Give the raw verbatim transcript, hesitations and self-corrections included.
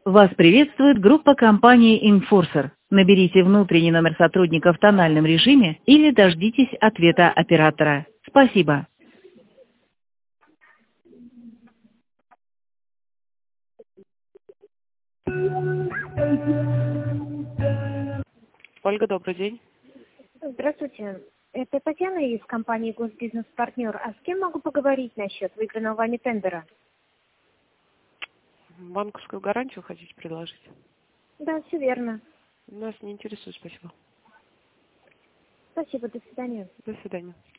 Вас приветствует группа компании Enforcer. Наберите внутренний номер сотрудника в тональном режиме или дождитесь ответа оператора. Спасибо. Ольга, добрый день. Здравствуйте. Это Татьяна из компании «Госбизнес-партнер». А с кем могу поговорить насчет выигранного вами тендера? Банковскую гарантию хотите предложить? Да, все верно. Нас не интересует, спасибо. Спасибо, до свидания. До свидания.